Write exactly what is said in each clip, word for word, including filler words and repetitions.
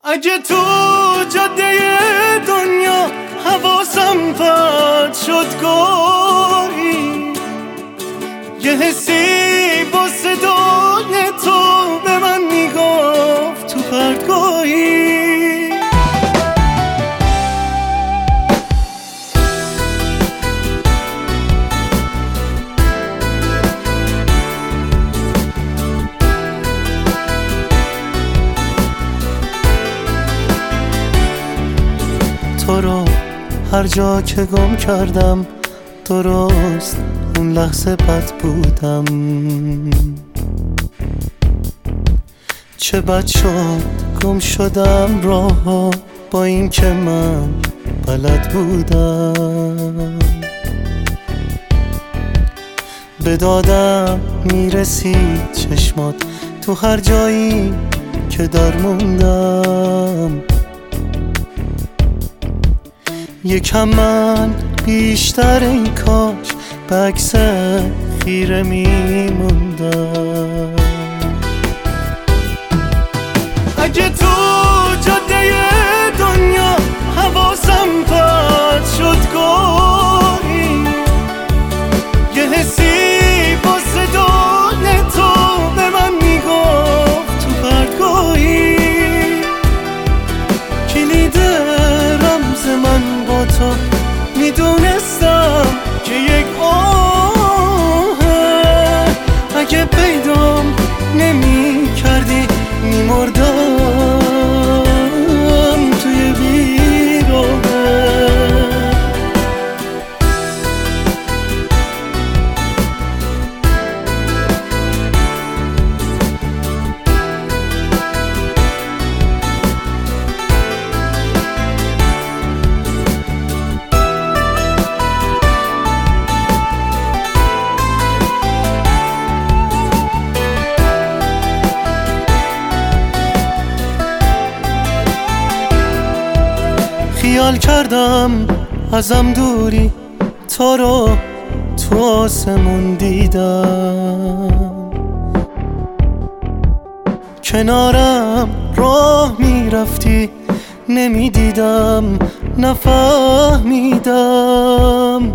اگه تو جاده دنیا حواسم پرت شد گاهی، یه حسی با صدای تو به من میگفت تو پرتگاهی. تو رو هر جا که گم کردم درست اون لحظه بد بودم. چه بد شد گم شدم راه با این که من بلد بودم. به دادم میرسید چشمات تو هر جایی که دار موندم. یکم من بیشتر این کاش به عکس خیره میموندم. اگه تو جاده دنیا حواسم پرت شد گاهی، یه حسی با صدای تو به من میگفت تو پرتگاهی. کلید رمز من با تو میدونستم که یک آهه، اگه پیدام نمی کردی میمردم توی بیراهه. خیال کردم ازم دوری، تو رو تو آسمون دیدم. کنارم راه میرفتی نمیدیدم نفهمیدم.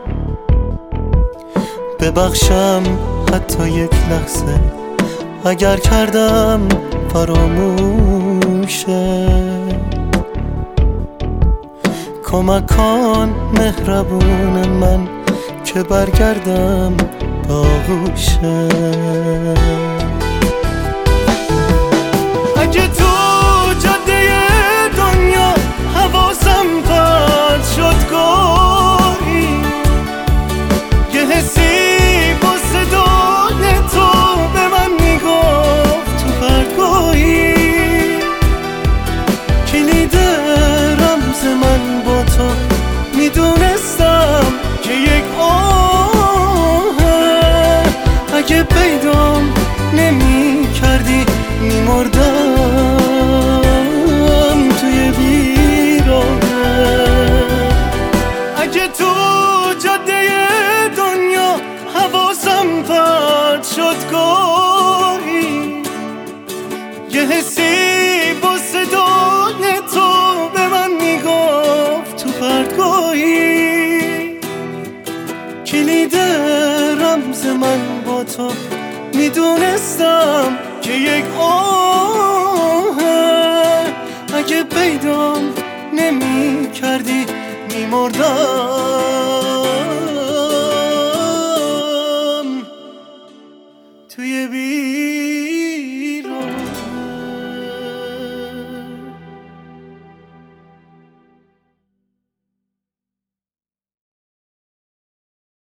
ببخشم حتی یک لحظه اگر کردم فراموشه. کمک کن مهربون من که برگردم به آغوشه. اگه تو جاده دنیا حواسم پرت شد گاهی، یه حسی با صدای تو به من میگفت تو پرتگاهی. کلید رمز من با تو میدونستم که یک آهه، اگه پیدام نمی کردی میمردم توی بیراهه. اگه تو جاده دنیا حواسم پرت شد گاهی، یه حسی با صدای تو به من میگفت تو پرتگاهی. کلید رمز من با تو میدونستم که یک آهه، اگه پیدام نمی کردی میمردم توی بی